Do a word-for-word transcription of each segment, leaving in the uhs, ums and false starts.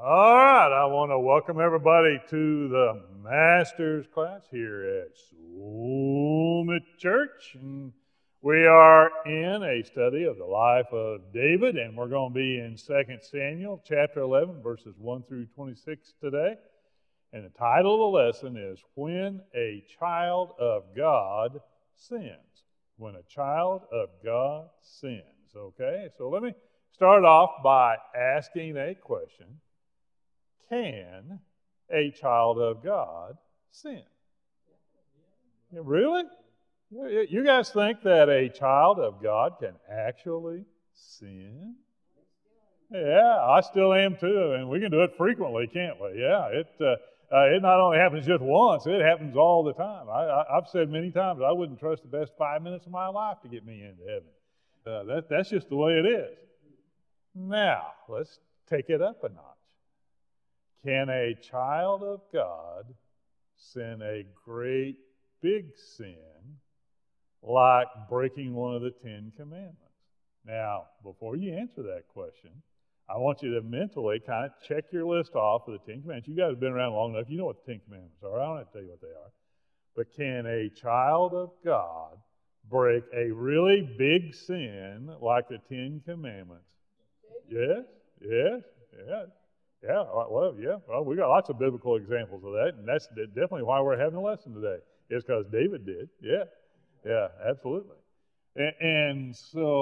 All right, I want to welcome everybody to the Master's class here at Summit Church. And we are in a study of the life of David, and we're going to be in Second Samuel chapter eleven, verses one through twenty-six today. And the title of the lesson is When a Child of God Sins. When a Child of God Sins. Okay, so let me start off by asking a question. Can a child of God sin? Really? You guys think that a child of God can actually sin? Yeah, I still am too, and we can do it frequently, can't we? Yeah, it uh, uh, it not only happens just once, it happens all the time. I, I, I've said many times I wouldn't trust the best five minutes of my life to get me into heaven. Uh, that, that's just the way it is. Now, let's take it up a notch. Can a child of God sin a great big sin like breaking one of the Ten Commandments? Now, before you answer that question, I want you to mentally kind of check your list off of the Ten Commandments. You guys have been around long enough. You know what the Ten Commandments are. I don't have to tell you what they are. But can a child of God break a really big sin like the Ten Commandments? Yes, yes, yes. Yeah, well, yeah. Well, we got lots of biblical examples of that, and that's definitely why we're having a lesson today. It's because David did. Yeah, yeah, absolutely. And, and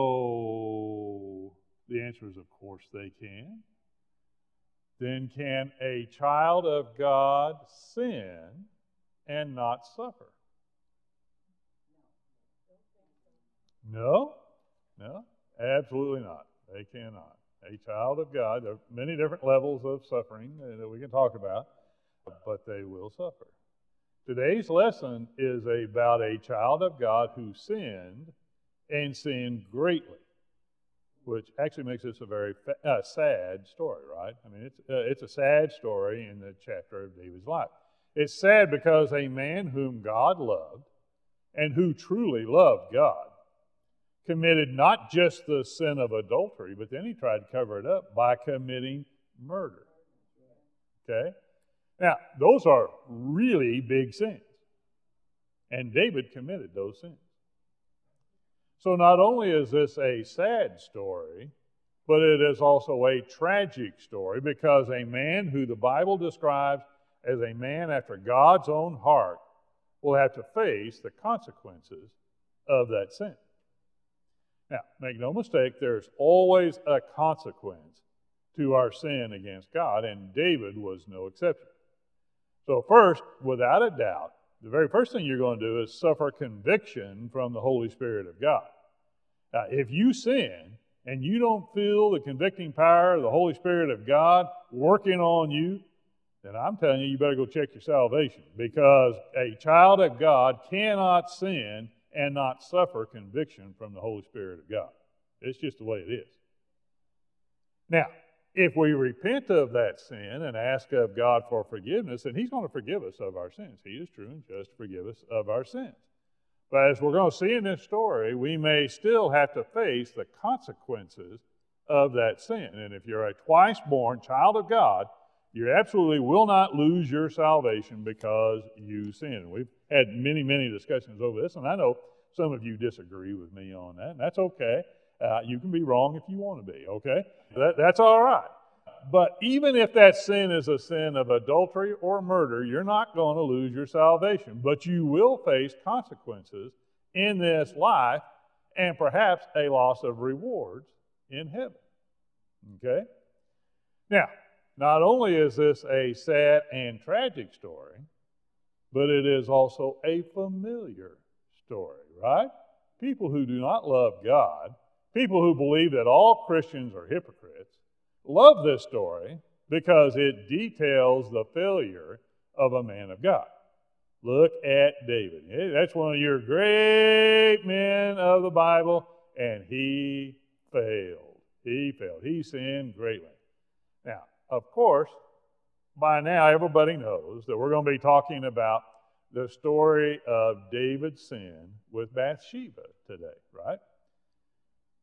so the answer is, of course, they can. Then can a child of God sin and not suffer? No, no, absolutely not. They cannot. A child of God, there are many different levels of suffering that we can talk about, but they will suffer. Today's lesson is about a child of God who sinned and sinned greatly, which actually makes this a very uh, sad story, right? I mean, it's, uh, it's a sad story in the chapter of David's life. It's sad because a man whom God loved and who truly loved God committed not just the sin of adultery, but then he tried to cover it up by committing murder. Okay? Now, those are really big sins. And David committed those sins. So not only is this a sad story, but it is also a tragic story because a man who the Bible describes as a man after God's own heart will have to face the consequences of that sin. Now, make no mistake, there's always a consequence to our sin against God, and David was no exception. So first, without a doubt, the very first thing you're going to do is suffer conviction from the Holy Spirit of God. Now, if you sin and you don't feel the convicting power of the Holy Spirit of God working on you, then I'm telling you, you better go check your salvation, because a child of God cannot sin and not suffer conviction from the Holy Spirit of God. It's just the way it is. Now, if we repent of that sin and ask of God for forgiveness, then He's going to forgive us of our sins. He is true and just to forgive us of our sins. But as we're going to see in this story, we may still have to face the consequences of that sin. And if you're a twice-born child of God, you absolutely will not lose your salvation because you sin. We've had many, many discussions over this, and I know some of you disagree with me on that, and that's okay. Uh, you can be wrong if you want to be, okay? That, that's all right. But even if that sin is a sin of adultery or murder, you're not going to lose your salvation, but you will face consequences in this life and perhaps a loss of rewards in heaven, okay? Now, not only is this a sad and tragic story, but it is also a familiar story, right? People who do not love God, people who believe that all Christians are hypocrites, love this story because it details the failure of a man of God. Look at David. That's one of your great men of the Bible, and he failed. He failed. He sinned greatly. Now, of course, by now everybody knows that we're going to be talking about the story of David's sin with Bathsheba today, right?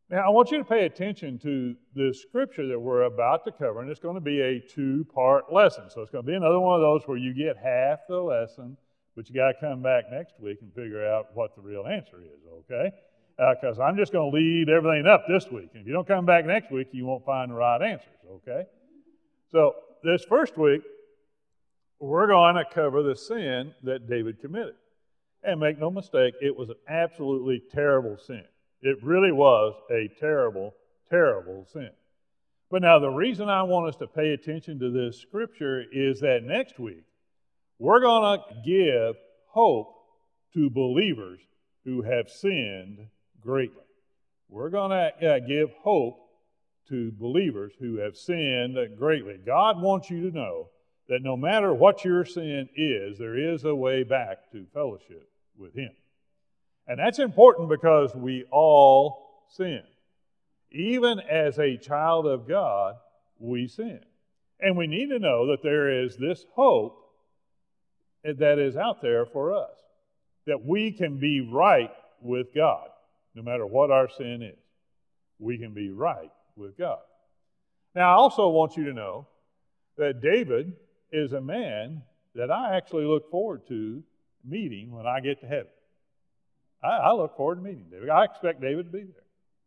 Now, I want you to pay attention to the scripture that we're about to cover, and it's going to be a two-part lesson. So it's going to be another one of those where you get half the lesson, but you got to come back next week and figure out what the real answer is, okay? Because uh, I'm just going to lead everything up this week. And if you don't come back next week, you won't find the right answers, okay? So this first week, we're going to cover the sin that David committed. And make no mistake, it was an absolutely terrible sin. It really was a terrible, terrible sin. But now the reason I want us to pay attention to this scripture is that next week, we're going to give hope to believers who have sinned greatly. We're going to uh, give hope to believers who have sinned greatly. God wants you to know that no matter what your sin is, there is a way back to fellowship with Him. And that's important because we all sin. Even as a child of God, we sin. And we need to know that there is this hope that is out there for us, that we can be right with God, no matter what our sin is. We can be right with God. Now, I also want you to know that David is a man that I actually look forward to meeting when I get to heaven. I, I look forward to meeting David. I expect David to be there.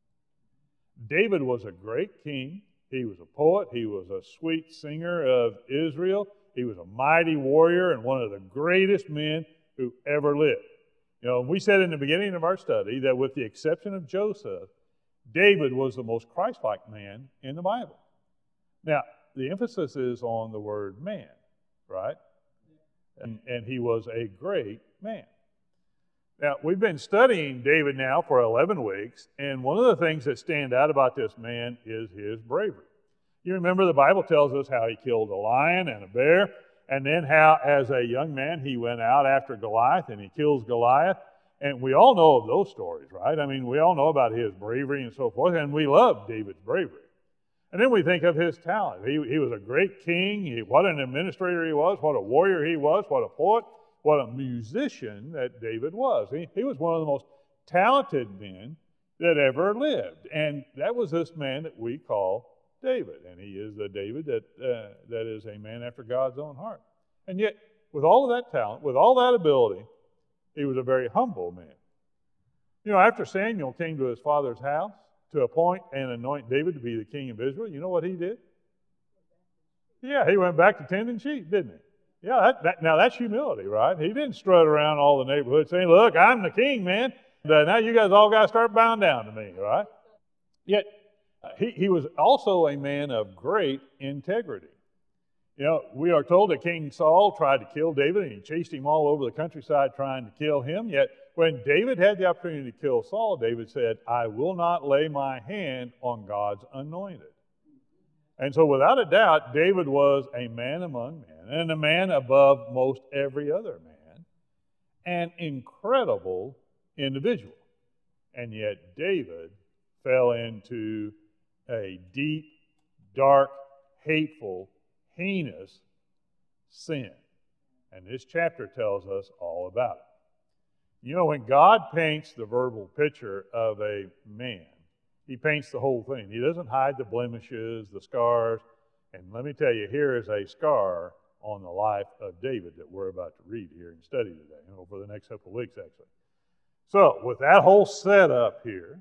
David was a great king. He was a poet. He was a sweet singer of Israel. He was a mighty warrior and one of the greatest men who ever lived. You know, we said in the beginning of our study that with the exception of Joseph, David was the most Christ-like man in the Bible. Now, the emphasis is on the word man, right? And, and he was a great man. Now, we've been studying David now for eleven weeks, and one of the things that stand out about this man is his bravery. You remember the Bible tells us how he killed a lion and a bear, and then how as a young man he went out after Goliath and he kills Goliath. And we all know of those stories, right? I mean, we all know about his bravery and so forth, and we love David's bravery. And then we think of his talent. He, he was a great king. He, what an administrator he was, what a warrior he was, what a poet, what a musician that David was. He, he was one of the most talented men that ever lived. And that was this man that we call David. And he is the David that, uh, that is a man after God's own heart. And yet, with all of that talent, with all that ability, he was a very humble man. You know, after Samuel came to his father's house to appoint and anoint David to be the king of Israel, you know what he did? Yeah, he went back to tending sheep, didn't he? Yeah, that, that, now that's humility, right? He didn't strut around all the neighborhood saying, look, I'm the king, man. And, uh, now you guys all got to start bowing down to me, right? Yet, uh, he, he was also a man of great integrity. You know, we are told that King Saul tried to kill David, and he chased him all over the countryside trying to kill him. Yet, when David had the opportunity to kill Saul, David said, I will not lay my hand on God's anointed. And so, without a doubt, David was a man among men, and a man above most every other man, an incredible individual. And yet, David fell into a deep, dark, hateful, heinous sin. And this chapter tells us all about it. You know, when God paints the verbal picture of a man, He paints the whole thing. He doesn't hide the blemishes, the scars. And let me tell you, here is a scar on the life of David that we're about to read here and study today, you know, for the next couple of weeks, actually. So, with that whole setup here,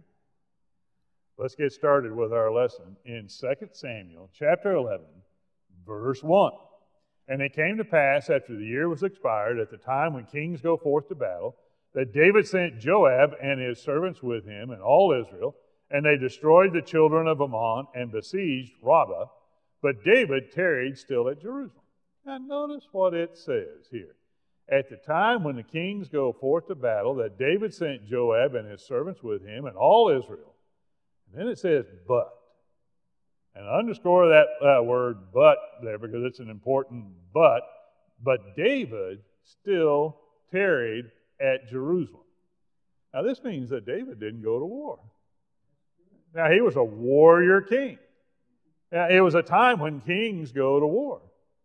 let's get started with our lesson in Second Samuel chapter eleven, verse one. And it came to pass after the year was expired, at the time when kings go forth to battle, that David sent Joab and his servants with him and all Israel, and they destroyed the children of Ammon and besieged Rabbah. But David tarried still at Jerusalem. Now notice what it says here. At the time when the kings go forth to battle, that David sent Joab and his servants with him and all Israel. And then it says, but. And underscore that uh, word but there because it's an important but. But David still tarried at Jerusalem. Now this means that David didn't go to war. Now he was a warrior king. Now it was a time when kings go to war.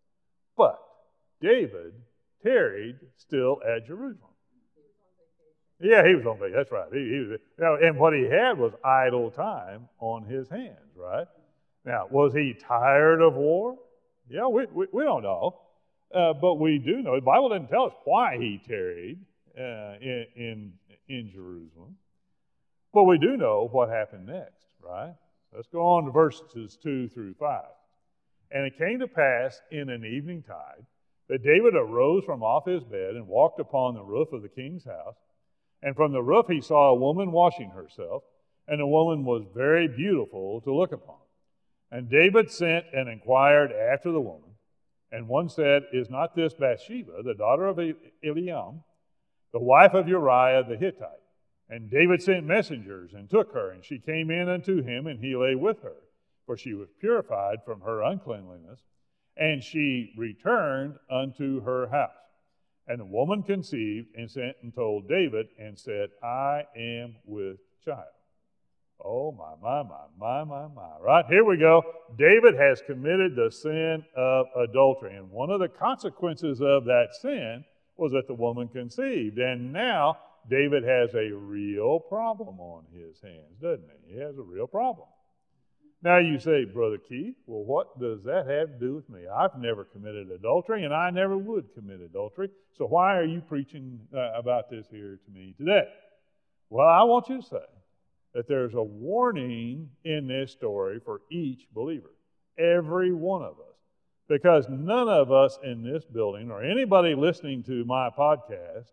But David tarried still at Jerusalem. Yeah, he was on vacation. That's right. He, he was, you know, and what he had was idle time on his hands, right? Now, was he tired of war? Yeah, we, we, we don't know. Uh, but we do know, the Bible doesn't tell us why he tarried uh, in, in, in Jerusalem. But we do know what happened next, right? Let's go on to verses two through five. And it came to pass in an evening tide that David arose from off his bed and walked upon the roof of the king's house. And from the roof he saw a woman washing herself, and the woman was very beautiful to look upon. And David sent and inquired after the woman. And one said, Is not this Bathsheba, the daughter of Eliam, the wife of Uriah the Hittite? And David sent messengers and took her, and she came in unto him, and he lay with her, for she was purified from her uncleanliness. And she returned unto her house. And the woman conceived and sent and told David and said, I am with child. Oh, my, my, my, my, my, my. Right, here we go. David has committed the sin of adultery. And one of the consequences of that sin was that the woman conceived. And now David has a real problem on his hands, doesn't he? He has a real problem. Now you say, Brother Keith, well, what does that have to do with me? I've never committed adultery, and I never would commit adultery. So why are you preaching uh, about this here to me today? Well, I want you to say that there's a warning in this story for each believer, every one of us, because none of us in this building or anybody listening to my podcast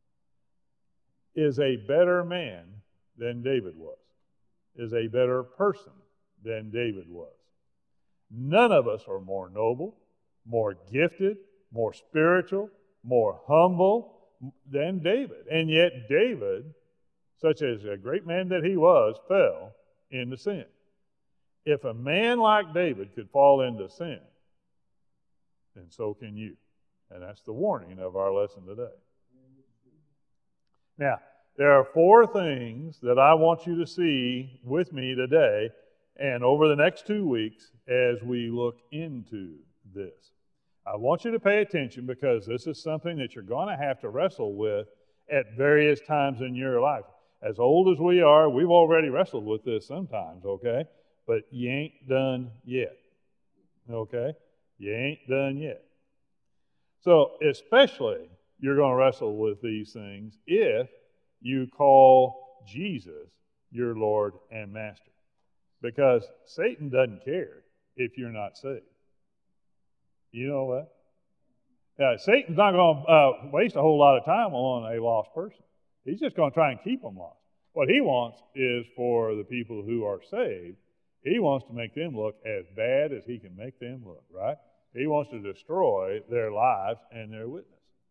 is a better man than David was, is a better person than David was. None of us are more noble, more gifted, more spiritual, more humble than David. And yet David, such as a great man that he was, fell into sin. If a man like David could fall into sin, then so can you. And that's the warning of our lesson today. Now, there are four things that I want you to see with me today and over the next two weeks as we look into this. I want you to pay attention because this is something that you're going to have to wrestle with at various times in your life. As old as we are, we've already wrestled with this sometimes, okay? But you ain't done yet, okay? You ain't done yet. So especially you're going to wrestle with these things if you call Jesus your Lord and Master. Because Satan doesn't care if you're not saved. You know that? Yeah, Satan's not going to uh, waste a whole lot of time on a lost person. He's just going to try and keep them lost. What he wants is for the people who are saved, he wants to make them look as bad as he can make them look, right? He wants to destroy their lives and their witness.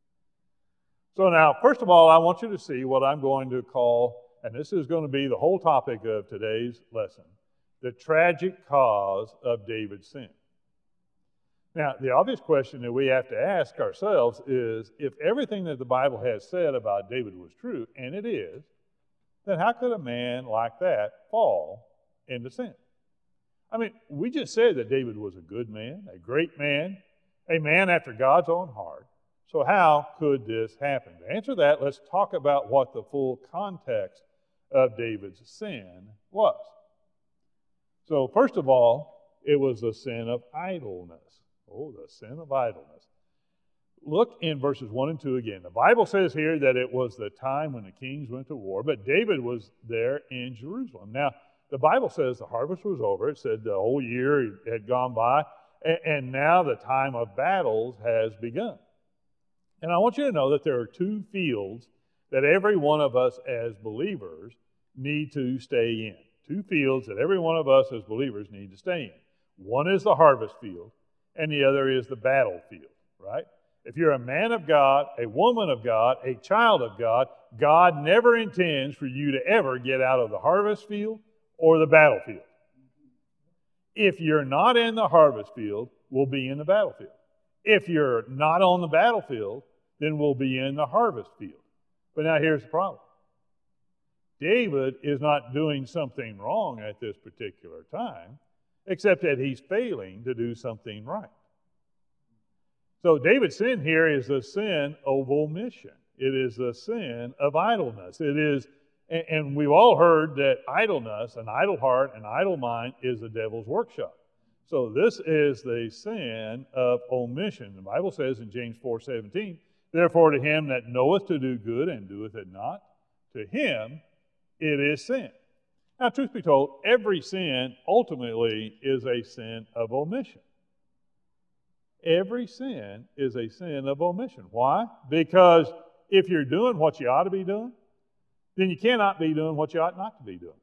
So now, first of all, I want you to see what I'm going to call, and this is going to be the whole topic of today's lesson, the tragic cause of David's sin. Now, the obvious question that we have to ask ourselves is, if everything that the Bible has said about David was true, and it is, then how could a man like that fall into sin? I mean, we just said that David was a good man, a great man, a man after God's own heart. So how could this happen? To answer that, let's talk about what the full context of David's sin was. So first of all, it was the sin of idleness. Oh, the sin of idleness. Look in verses one and two again. The Bible says here that it was the time when the kings went to war, but David was there in Jerusalem. Now, the Bible says the harvest was over. It said the whole year had gone by, and now the time of battles has begun. And I want you to know that there are two fields that every one of us as believers need to stay in. Two fields that every one of us as believers need to stay in. One is the harvest field, and the other is the battlefield, right? If you're a man of God, a woman of God, a child of God, God never intends for you to ever get out of the harvest field or the battlefield. If you're not in the harvest field, we'll be in the battlefield. If you're not on the battlefield, then we'll be in the harvest field. But now here's the problem. David is not doing something wrong at this particular time, except that he's failing to do something right. So David's sin here is the sin of omission. It is the sin of idleness. It is, and, and we've all heard that idleness, an idle heart, an idle mind is the devil's workshop. So this is the sin of omission. The Bible says in James four seventeen, therefore to him that knoweth to do good and doeth it not, to him it is sin. Now, truth be told, every sin ultimately is a sin of omission. Every sin is a sin of omission. Why? Because if you're doing what you ought to be doing, then you cannot be doing what you ought not to be doing.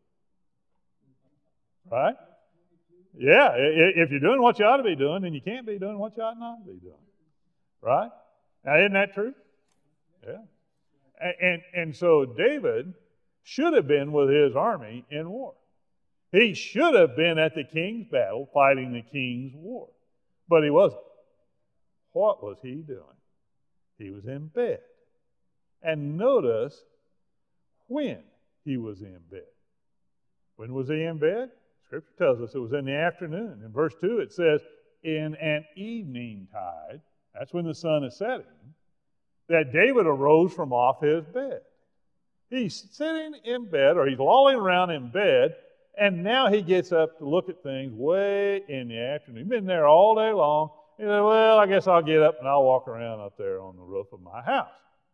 Right? Yeah, if you're doing what you ought to be doing, then you can't be doing what you ought not to be doing. Right? Now, isn't that true? Yeah. And, and, and so David should have been with his army in war. He should have been at the king's battle fighting the king's war. But he wasn't. What was he doing? He was in bed. And notice when he was in bed. When was he in bed? Scripture tells us it was in the afternoon. In verse two it says, in an evening tide, that's when the sun is setting, that David arose from off his bed. He's sitting in bed, or he's lolling around in bed, and now he gets up to look at things way in the afternoon. He's been there all day long. He said, well, I guess I'll get up and I'll walk around up there on the roof of my house.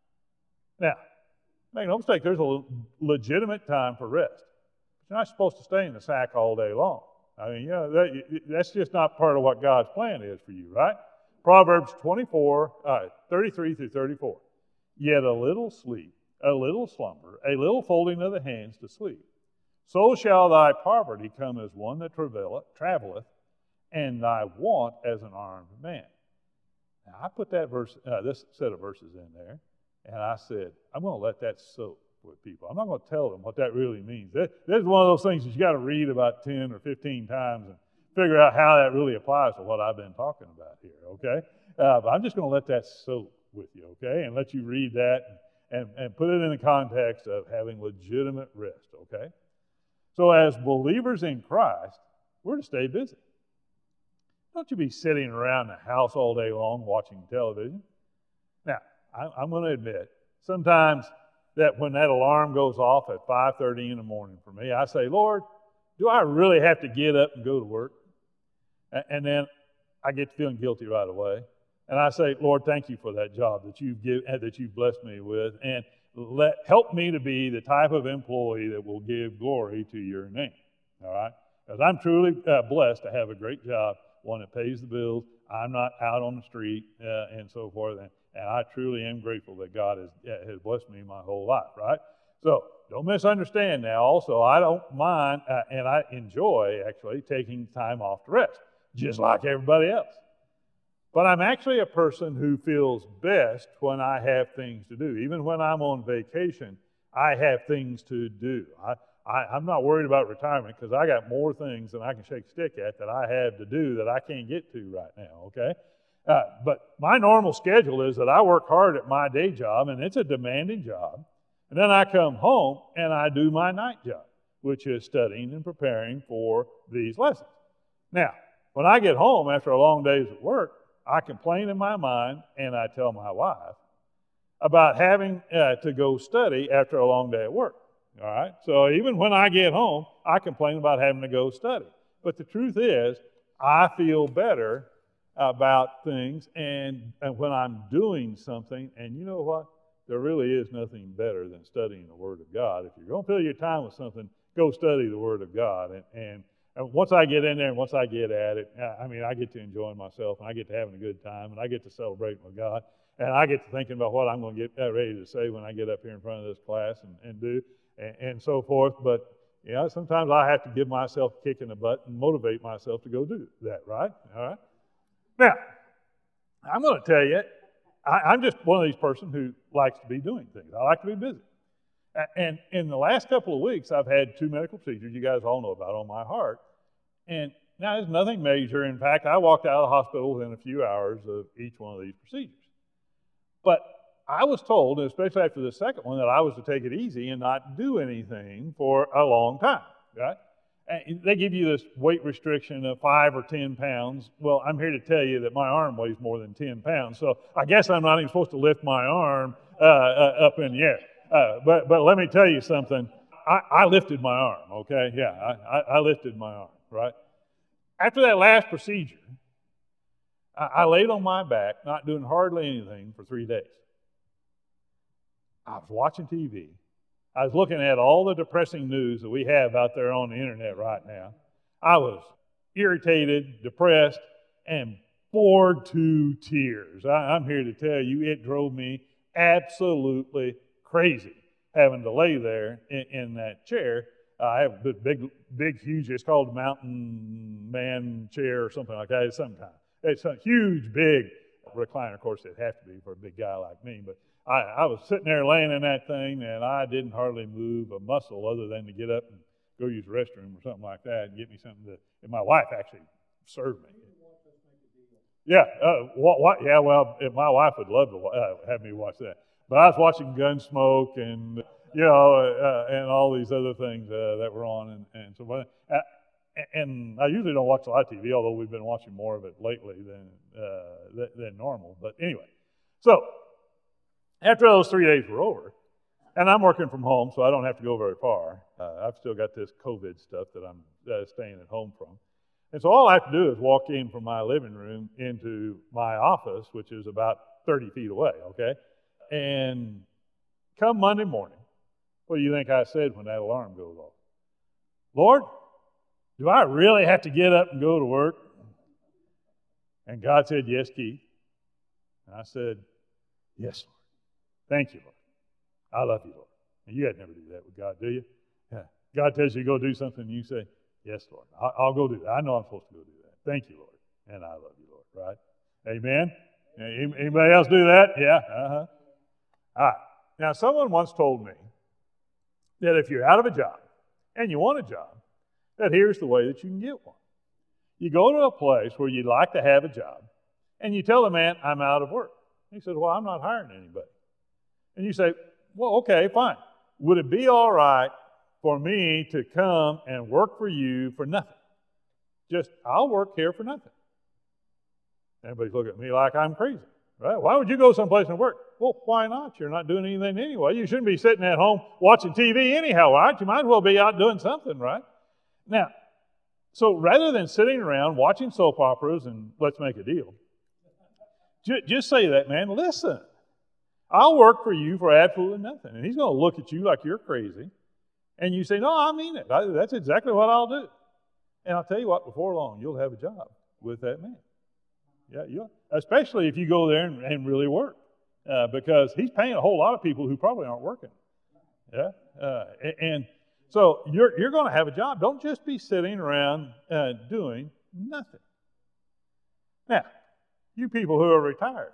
Now, make no mistake, there's a legitimate time for rest. You're not supposed to stay in the sack all day long. I mean, you know, that, that's just not part of what God's plan is for you, right? Proverbs twenty-four, uh, thirty-three through thirty-four. Yet a little sleep, a little slumber, a little folding of the hands to sleep. So shall thy poverty come as one that traveleth, and thy want as an armed man. Now, I put that verse, uh, this set of verses in there, and I said, I'm going to let that soak with people. I'm not going to tell them what that really means. This is one of those things that you got to read about ten or fifteen times and figure out how that really applies to what I've been talking about here, okay? Uh, but I'm just going to let that soak with you, okay, and let you read that and, and put it in the context of having legitimate rest, okay? So as believers in Christ, we're to stay busy. Don't you be sitting around the house all day long watching television. Now, I, I'm going to admit, sometimes that when that alarm goes off at five thirty in the morning for me, I say, Lord, do I really have to get up and go to work? And then I get feeling guilty right away. And I say, Lord, thank you for that job that you've, give, that you've blessed me with. And let help me to be the type of employee that will give glory to your name. All right? Because I'm truly uh, blessed to have a great job, one that pays the bills. I'm not out on the street uh, and so forth. And, and I truly am grateful that God has, uh, has blessed me my whole life, right? So don't misunderstand now. Also, I don't mind, uh, and I enjoy, actually, taking time off to rest, just like everybody else. But I'm actually a person who feels best when I have things to do. Even when I'm on vacation, I have things to do. I, I, I'm not worried about retirement because I got more things than I can shake a stick at that I have to do that I can't get to right now, okay? Uh, but my normal schedule is that I work hard at my day job, and it's a demanding job. And then I come home and I do my night job, which is studying and preparing for these lessons. Now, when I get home after a long day's at work, I complain in my mind, and I tell my wife about having uh, to go study after a long day at work. All right? So even when I get home, I complain about having to go study. But the truth is, I feel better about things and, and when I'm doing something, and you know what? There really is nothing better than studying the Word of God. If you're going to fill your time with something, go study the Word of God. And, and, and once I get in there and once I get at it, I mean, I get to enjoying myself, and I get to having a good time, and I get to celebrating with God, and I get to thinking about what I'm going to get ready to say when I get up here in front of this class and, and do, and, and so forth. But, you know, sometimes I have to give myself a kick in the butt and motivate myself to go do that, right? All right? Now, I'm going to tell you, I, I'm just one of these persons who likes to be doing things. I like to be busy. And in the last couple of weeks, I've had two medical procedures you guys all know about on my heart. And now there's nothing major. In fact, I walked out of the hospital within a few hours of each one of these procedures. But I was told, especially after the second one, that I was to take it easy and not do anything for a long time, right? And they give you this weight restriction of five or ten pounds. Well, I'm here to tell you that my arm weighs more than ten pounds. So I guess I'm not even supposed to lift my arm uh, uh, up in the air. Uh, but, but let me tell you something. I, I lifted my arm, okay? Yeah, I, I, I lifted my arm, right? After that last procedure, I, I laid on my back, not doing hardly anything for three days. I was watching T V. I was looking at all the depressing news that we have out there on the internet right now. I was irritated, depressed, and bored to tears. I, I'm here to tell you, it drove me absolutely crazy having to lay there in, in that chair. Uh, I have a big, big, huge, it's called the Mountain Man chair or something like that. It's some kind. It's a huge, big recliner. Of course, it'd have to be for a big guy like me, but I, I was sitting there laying in that thing, and I didn't hardly move a muscle other than to get up and go use the restroom or something like that and get me something to, and my wife actually served me. Yeah, uh, what, what, yeah, well, if my wife would love to uh, have me watch that. But I was watching Gunsmoke and, you know, uh, and all these other things uh, that were on. And, and so, uh, and I usually don't watch a lot of T V, although we've been watching more of it lately than, uh, than, than normal. But anyway, so after those three days were over, and I'm working from home, so I don't have to go very far. Uh, I've still got this COVID stuff that I'm uh, staying at home from. And so all I have to do is walk in from my living room into my office, which is about thirty feet away, okay? And come Monday morning, what do you think I said when that alarm goes off? Lord, do I really have to get up and go to work? And God said, yes, Keith. And I said, yes, Lord. Thank you, Lord. I love you, Lord. And you gotta never do that with God, do you? Yeah. God tells you to go do something, and you say, yes, Lord. I'll, I'll go do that. I know I'm supposed to go do that. Thank you, Lord. And I love you, Lord, right? Amen? Anybody else do that? Yeah? Uh-huh. All right. Now, someone once told me that if you're out of a job and you want a job, that here's the way that you can get one. You go to a place where you'd like to have a job, and you tell the man, I'm out of work. He says, well, I'm not hiring anybody. And you say, well, okay, fine. Would it be all right for me to come and work for you for nothing? Just, I'll work here for nothing. Everybody's looking at me like I'm crazy, right? Why would you go someplace and work? Well, why not? You're not doing anything anyway. You shouldn't be sitting at home watching T V anyhow, right? You might as well be out doing something, right? Now, so rather than sitting around watching soap operas and let's make a deal, just say to that man, listen, I'll work for you for absolutely nothing. And he's going to look at you like you're crazy. And you say, no, I mean it. I, that's exactly what I'll do. And I'll tell you what, before long, you'll have a job with that man. Yeah, you especially if you go there and, and really work. Uh, because he's paying a whole lot of people who probably aren't working. Yeah? Uh, and, and so you're, you're going to have a job. Don't just be sitting around uh, doing nothing. Now, you people who are retired,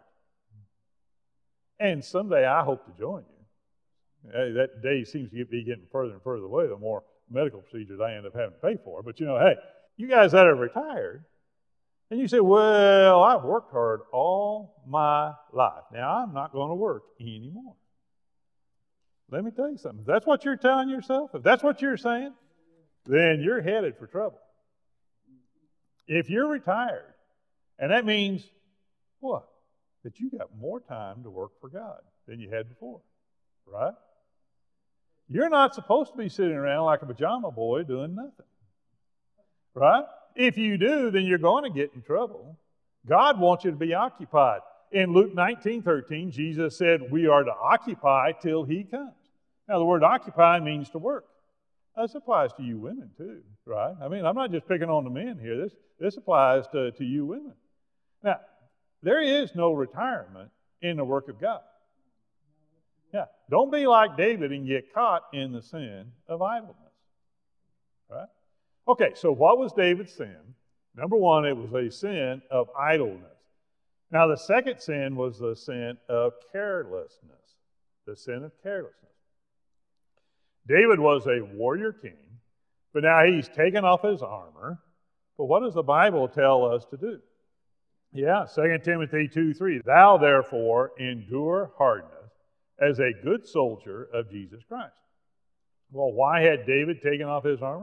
and someday I hope to join you. Hey, that day seems to be getting further and further away the more medical procedures I end up having to pay for. But you know, hey, you guys that are retired, and you say, well, I've worked hard all my life. Now I'm not going to work anymore. Let me tell you something. If that's what you're telling yourself, if that's what you're saying, then you're headed for trouble. If you're retired, and that means what? That you got more time to work for God than you had before, right? You're not supposed to be sitting around like a pajama boy doing nothing, right? If you do, then you're going to get in trouble. God wants you to be occupied. In Luke nineteen thirteen, Jesus said we are to occupy till He comes. Now, the word occupy means to work. This applies to you women too, right? I mean, I'm not just picking on the men here. This, this applies to, to you women. Now, there is no retirement in the work of God. Yeah, don't be like David and get caught in the sin of idleness. Right? Okay, so what was David's sin? Number one, it was a sin of idleness. Now, the second sin was the sin of carelessness. The sin of carelessness. David was a warrior king, but now he's taken off his armor. But what does the Bible tell us to do? Yeah, Second Timothy two three. Thou therefore endure hardness as a good soldier of Jesus Christ. Well, why had David taken off his armor?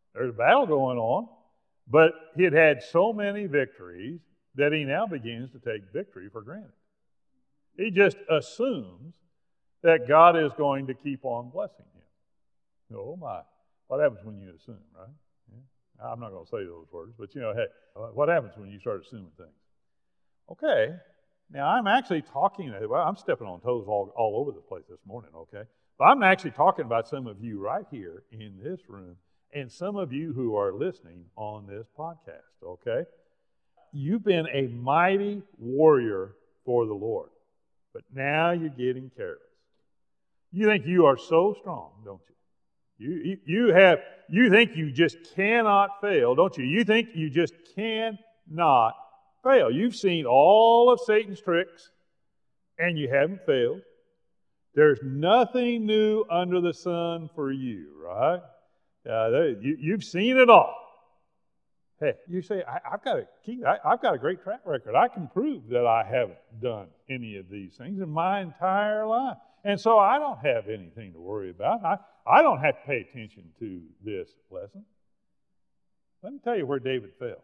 There's a battle going on, but he had had so many victories that he now begins to take victory for granted. He just assumes that God is going to keep on blessing him. Oh my, what happens when you assume, right? Yeah. I'm not going to say those words, but you know, hey, what happens when you start assuming things? Okay, now I'm actually talking, well, I'm stepping on toes all, all over the place this morning, okay? But I'm actually talking about some of you right here in this room and some of you who are listening on this podcast, okay? You've been a mighty warrior for the Lord, but now you're getting careless. You think you are so strong, don't you? You, you, you have, you think you just cannot fail, don't you? You think you just cannot fail. You've seen all of Satan's tricks, and you haven't failed. There's nothing new under the sun for you, right? Uh, they, you, you've seen it all. Hey, you say, I, I've got a key. I, I've got a great track record. I can prove that I haven't done any of these things in my entire life. And so I don't have anything to worry about. I, I don't have to pay attention to this lesson. Let me tell you where David failed.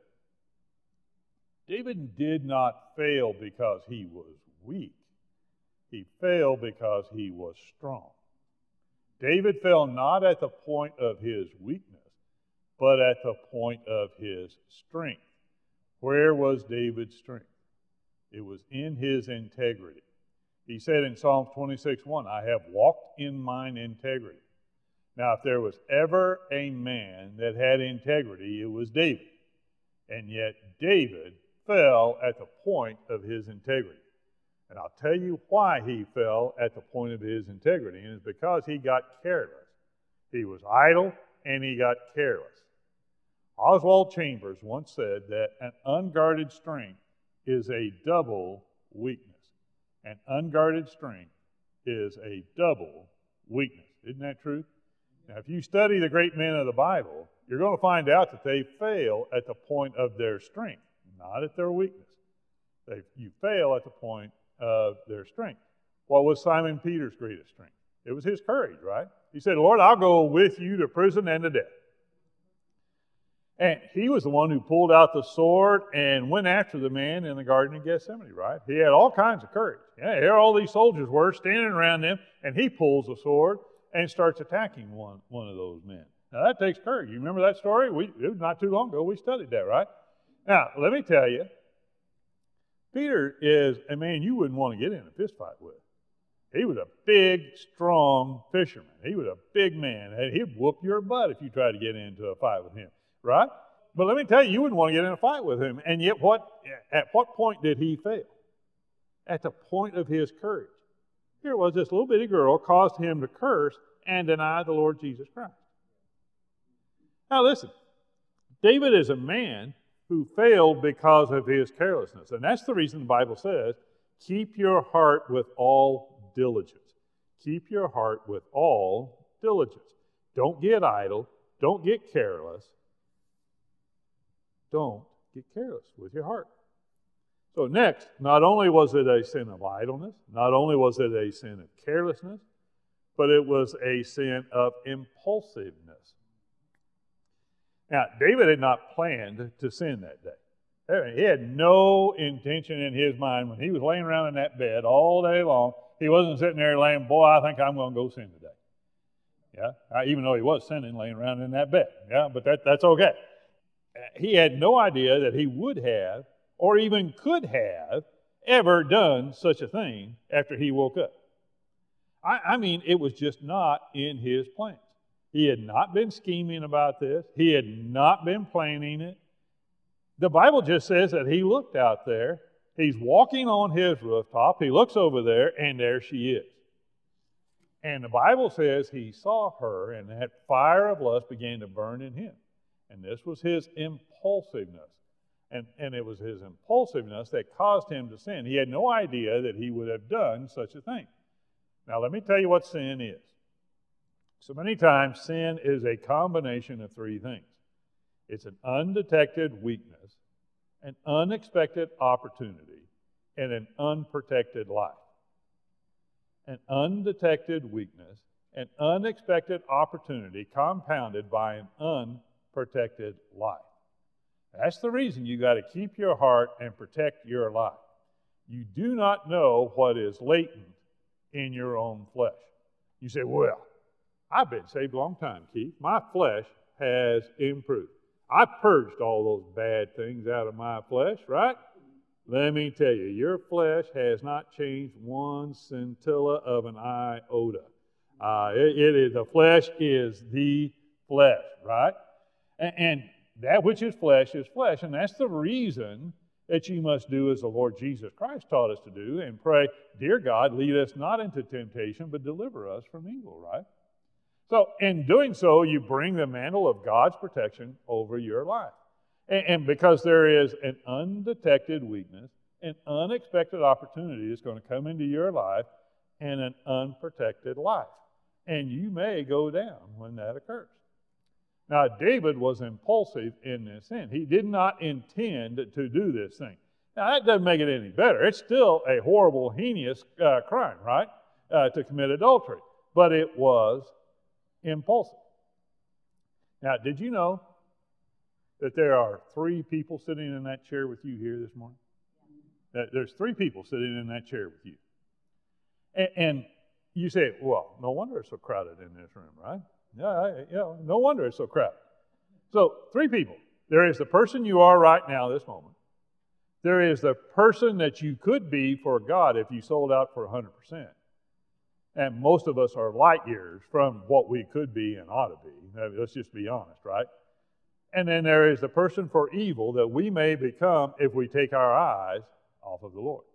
David did not fail because he was weak. He failed because he was strong. David fell not at the point of his weakness, but at the point of his strength. Where was David's strength? It was in his integrity. He said in Psalm twenty-six one, I have walked in mine integrity. Now, if there was ever a man that had integrity, it was David. And yet David fell at the point of his integrity. And I'll tell you why he fell at the point of his integrity, and it's because he got careless. He was idle and he got careless. Oswald Chambers once said that an unguarded strength is a double weakness. An unguarded strength is a double weakness. Isn't that true? Now, if you study the great men of the Bible, you're going to find out that they fail at the point of their strength, not at their weakness. They, you fail at the point of their strength. What was Simon Peter's greatest strength? It was his courage, right? He said, Lord, I'll go with you to prison and to death. And he was the one who pulled out the sword and went after the man in the Garden of Gethsemane, right? He had all kinds of courage. Yeah, here all these soldiers were standing around him, and he pulls the sword and starts attacking one, one of those men. Now, that takes courage. You remember that story? We, it was not too long ago. We studied that, right? Now, let me tell you, Peter is a man you wouldn't want to get in a fist fight with. He was a big, strong fisherman. He was a big man. He'd whoop your butt if you tried to get into a fight with him, right? But let me tell you, you wouldn't want to get in a fight with him. And yet, what? At what point did he fail? At the point of his courage. Here it was, this little bitty girl caused him to curse and deny the Lord Jesus Christ. Now listen, David is a man who failed because of his carelessness. And that's the reason the Bible says, keep your heart with all diligence. Keep your heart with all diligence. Don't get idle. Don't get careless. Don't get careless with your heart. So next, not only was it a sin of idleness, not only was it a sin of carelessness, but it was a sin of impulsiveness. Now, David had not planned to sin that day. He had no intention in his mind when he was laying around in that bed all day long. He wasn't sitting there laying, boy, I think I'm going to go sin today. Yeah, even though he was sinning laying around in that bed. Yeah, but that, that's okay. He had no idea that he would have or even could have ever done such a thing after he woke up. I, I mean, it was just not in his plans. He had not been scheming about this. He had not been planning it. The Bible just says that he looked out there. He's walking on his rooftop. He looks over there, and there she is. And the Bible says he saw her, and that fire of lust began to burn in him. And this was his impulsiveness. And, and it was his impulsiveness that caused him to sin. He had no idea that he would have done such a thing. Now, let me tell you what sin is. So many times, sin is a combination of three things. It's an undetected weakness, an unexpected opportunity, and an unprotected life. An undetected weakness, an unexpected opportunity compounded by an unprotected life. That's the reason you got to keep your heart and protect your life. You do not know what is latent in your own flesh. You say, well, I've been saved a long time, Keith. My flesh has improved. I purged all those bad things out of my flesh, right? Let me tell you, your flesh has not changed one scintilla of an iota. Uh, it, it is, the flesh is the flesh, right? And, and that which is flesh is flesh, and that's the reason that you must do as the Lord Jesus Christ taught us to do and pray, dear God, lead us not into temptation, but deliver us from evil, right? So in doing so, you bring the mantle of God's protection over your life. And, and because there is an undetected weakness, an unexpected opportunity that's going to come into your life, and an unprotected life. And you may go down when that occurs. Now, David was impulsive in this sin. He did not intend to do this thing. Now, that doesn't make it any better. It's still a horrible, heinous uh, crime, right, uh, to commit adultery. But it was impulsive. Now, did you know that there are three people sitting in that chair with you here this morning? That there's three people sitting in that chair with you. And, and you say, well, no wonder it's so crowded in this room, right? Yeah, you know, no wonder it's so crowded. So, three people. There is the person you are right now, this moment. There is the person that you could be for God if you sold out for one hundred percent. And most of us are light years from what we could be and ought to be. I mean, let's just be honest, right? And then there is the person for evil that we may become if we take our eyes off of the Lord.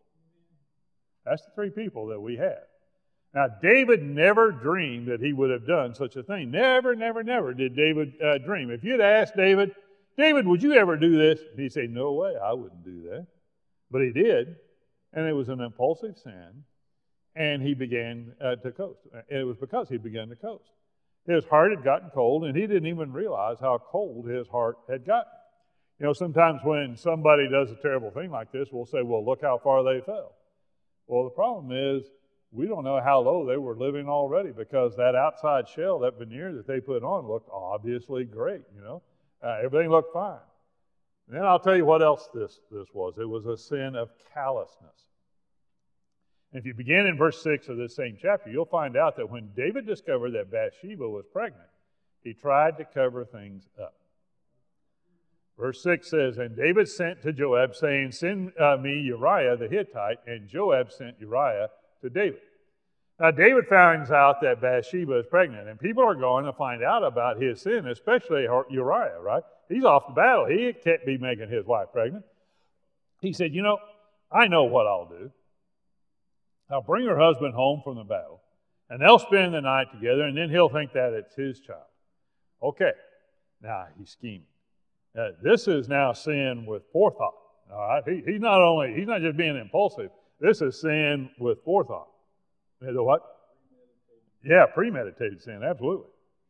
That's the three people that we have. Now, David never dreamed that he would have done such a thing. Never, never, never did David uh, dream. If you'd asked David, David, would you ever do this? He'd say, no way, I wouldn't do that. But he did, and it was an impulsive sin, and he began uh, to coast. And it was because he began to coast. His heart had gotten cold, and he didn't even realize how cold his heart had gotten. You know, sometimes when somebody does a terrible thing like this, we'll say, well, look how far they fell. Well, the problem is, we don't know how low they were living already because that outside shell, that veneer that they put on looked obviously great, you know. Uh, everything looked fine. And then I'll tell you what else this, this was. It was a sin of callousness. And if you begin in verse six of this same chapter, you'll find out that when David discovered that Bathsheba was pregnant, he tried to cover things up. Verse six says, and David sent to Joab, saying, send uh, me Uriah the Hittite, and Joab sent Uriah to David. Now, David finds out that Bathsheba is pregnant, and people are going to find out about his sin, especially Uriah, right? He's off to battle. He can't be making his wife pregnant. He said, you know, I know what I'll do. I'll bring her husband home from the battle, and they'll spend the night together, and then he'll think that it's his child. Okay, now he's scheming. Uh, this is now sin with forethought, all right? He, he's not only, he's not just being impulsive. This is sin with forethought. The what? Yeah, premeditated sin, absolutely.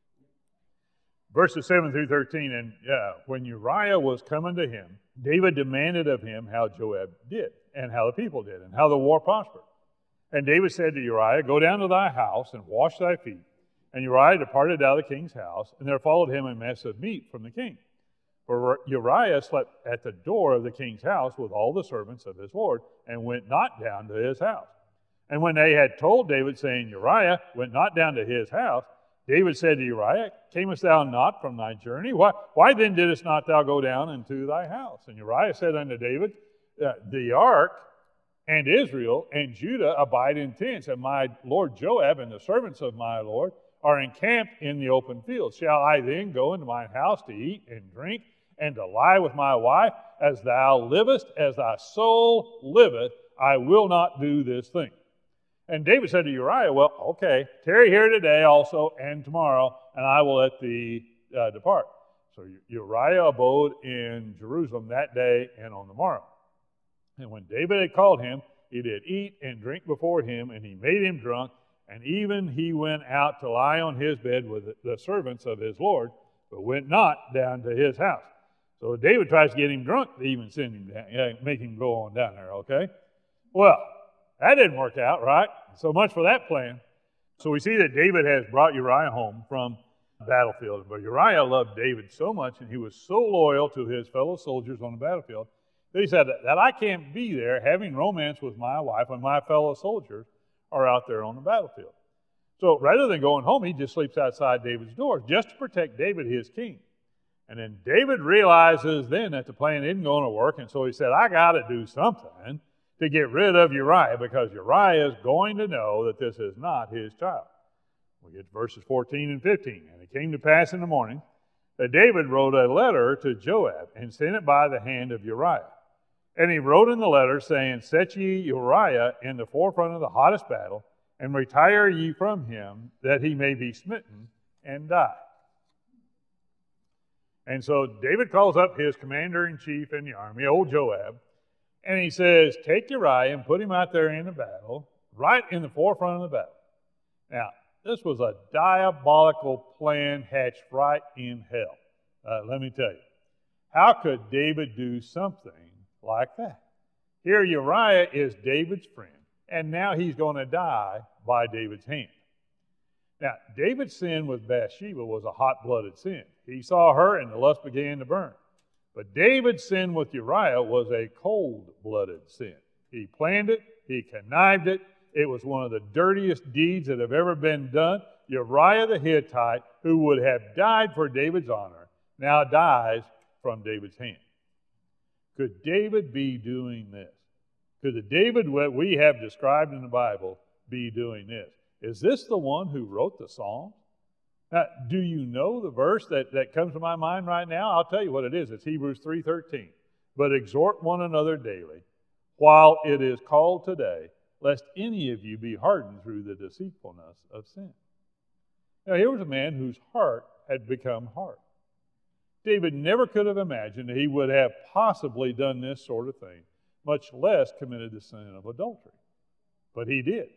Verses seven through thirteen, and yeah, when Uriah was coming to him, David demanded of him how Joab did, and how the people did, and how the war prospered. And David said to Uriah, go down to thy house and wash thy feet. And Uriah departed out of the king's house, and there followed him a mess of meat from the king. For Uriah slept at the door of the king's house with all the servants of his lord, and went not down to his house. And when they had told David, saying, Uriah went not down to his house, David said to Uriah, camest thou not from thy journey? Why, why then didst not thou go down into thy house? And Uriah said unto David, uh, the ark and Israel and Judah abide in tents, and my lord Joab and the servants of my lord are encamped in the open field. Shall I then go into mine house to eat and drink, and to lie with my wife? As thou livest, as thy soul liveth, I will not do this thing. And David said to Uriah, well, okay, tarry here today also and tomorrow, and I will let thee uh, depart. So Uriah abode in Jerusalem that day and on the morrow. And when David had called him, he did eat and drink before him, and he made him drunk, and even he went out to lie on his bed with the servants of his Lord, but went not down to his house. So David tries to get him drunk to even send him down, yeah, make him go on down there, okay? Well, that didn't work out, right? So much for that plan. So we see that David has brought Uriah home from battlefield. But Uriah loved David so much, and he was so loyal to his fellow soldiers on the battlefield, that he said that I can't be there having romance with my wife when my fellow soldiers are out there on the battlefield. So rather than going home, he just sleeps outside David's door just to protect David, his king. And then David realizes then that the plan isn't going to work, and so he said, I got to do something to get rid of Uriah, because Uriah is going to know that this is not his child. We get to verses fourteen and fifteen. And it came to pass in the morning that David wrote a letter to Joab and sent it by the hand of Uriah. And he wrote in the letter, saying, Set ye Uriah in the forefront of the hottest battle, and retire ye from him, that he may be smitten and die. And so David calls up his commander-in-chief in the army, old Joab, and he says, take Uriah and put him out there in the battle, right in the forefront of the battle. Now, this was a diabolical plan hatched right in hell. Uh, let me tell you. How could David do something like that? Here Uriah is David's friend, and now he's going to die by David's hand. Now, David's sin with Bathsheba was a hot-blooded sin. He saw her and the lust began to burn. But David's sin with Uriah was a cold-blooded sin. He planned it, he connived it, it was one of the dirtiest deeds that have ever been done. Uriah the Hittite, who would have died for David's honor, now dies from David's hand. Could David be doing this? Could the David that we have described in the Bible be doing this? Is this the one who wrote the Psalms? Now, do you know the verse that, that comes to my mind right now? I'll tell you what it is. It's Hebrews three thirteen. But exhort one another daily, while it is called today, lest any of you be hardened through the deceitfulness of sin. Now, here was a man whose heart had become hard. David never could have imagined that he would have possibly done this sort of thing, much less committed the sin of adultery. But he did.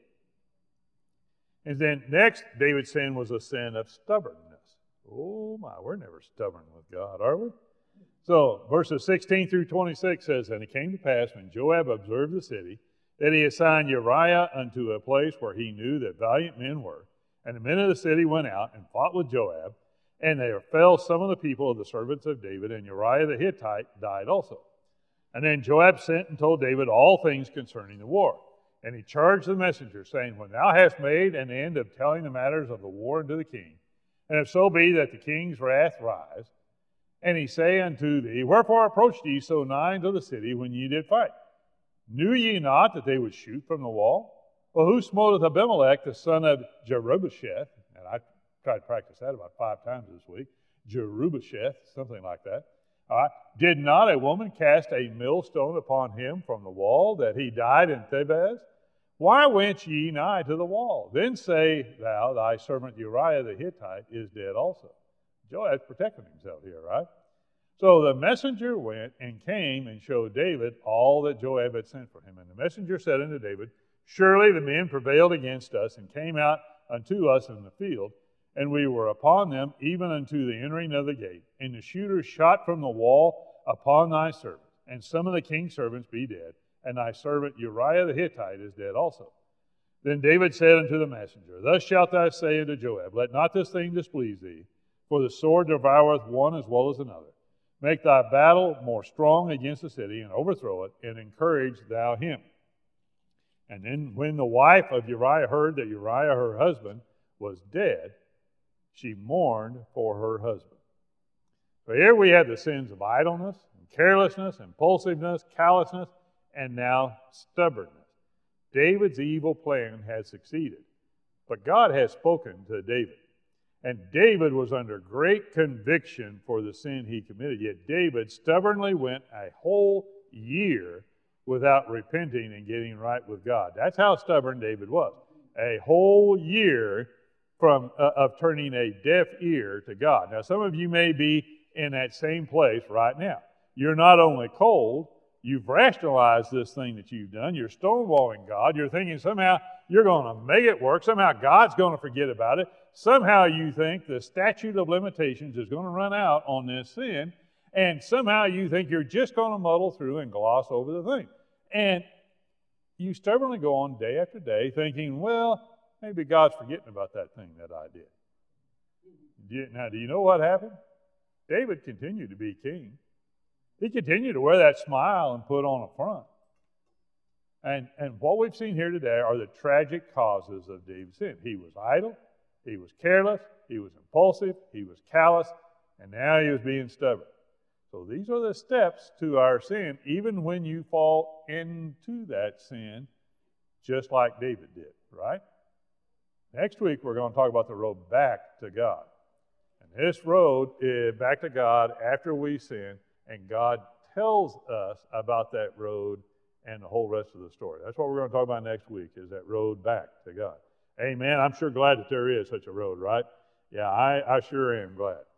And then next, David's sin was a sin of stubbornness. Oh my, we're never stubborn with God, are we? So verses sixteen through twenty-six says, And it came to pass when Joab observed the city, that he assigned Uriah unto a place where he knew that valiant men were. And the men of the city went out and fought with Joab, and there fell some of the people of the servants of David, and Uriah the Hittite died also. And then Joab sent and told David all things concerning the war. And he charged the messenger, saying, When thou hast made an end of telling the matters of the war unto the king, and if so be that the king's wrath rise, and he say unto thee, Wherefore approached ye so nigh unto the city when ye did fight? Knew ye not that they would shoot from the wall? Well, who smoteth Abimelech, the son of Jerubbesheth? And I tried to practice that about five times this week. Jerubbesheth, something like that. All right. Did not a woman cast a millstone upon him from the wall, that he died in Thebez? Why went ye nigh to the wall? Then say thou, thy servant Uriah the Hittite is dead also. Joab's protecting himself here, right? So the messenger went and came and showed David all that Joab had sent for him. And the messenger said unto David, Surely the men prevailed against us, and came out unto us in the field, and we were upon them even unto the entering of the gate. And the shooters shot from the wall upon thy servant, and some of the king's servants be dead, and thy servant Uriah the Hittite is dead also. Then David said unto the messenger, Thus shalt thou say unto Joab, Let not this thing displease thee, for the sword devoureth one as well as another. Make thy battle more strong against the city, and overthrow it, and encourage thou him. And then when the wife of Uriah heard that Uriah her husband was dead, she mourned for her husband. So here we have the sins of idleness, and carelessness, impulsiveness, callousness, and now stubbornness. David's evil plan had succeeded, but God had spoken to David. And David was under great conviction for the sin he committed, yet David stubbornly went a whole year without repenting and getting right with God. That's how stubborn David was. A whole year from uh, of turning a deaf ear to God. Now, some of you may be in that same place right now. You're not only cold, you've rationalized this thing that you've done. You're stonewalling God. You're thinking somehow you're going to make it work. Somehow God's going to forget about it. Somehow you think the statute of limitations is going to run out on this sin. And somehow you think you're just going to muddle through and gloss over the thing. And you stubbornly go on day after day thinking, well, maybe God's forgetting about that thing that I did. Now, do you know what happened? David continued to be king. He continued to wear that smile and put on a front. And, and what we've seen here today are the tragic causes of David's sin. He was idle, he was careless, he was impulsive, he was callous, and now he was being stubborn. So these are the steps to our sin, even when you fall into that sin, just like David did, right? Next week, we're going to talk about the road back to God. And this road is back to God after we sin, and God tells us about that road and the whole rest of the story. That's what we're going to talk about next week, is that road back to God. Amen. I'm sure glad that there is such a road, right? Yeah, I, I sure am glad.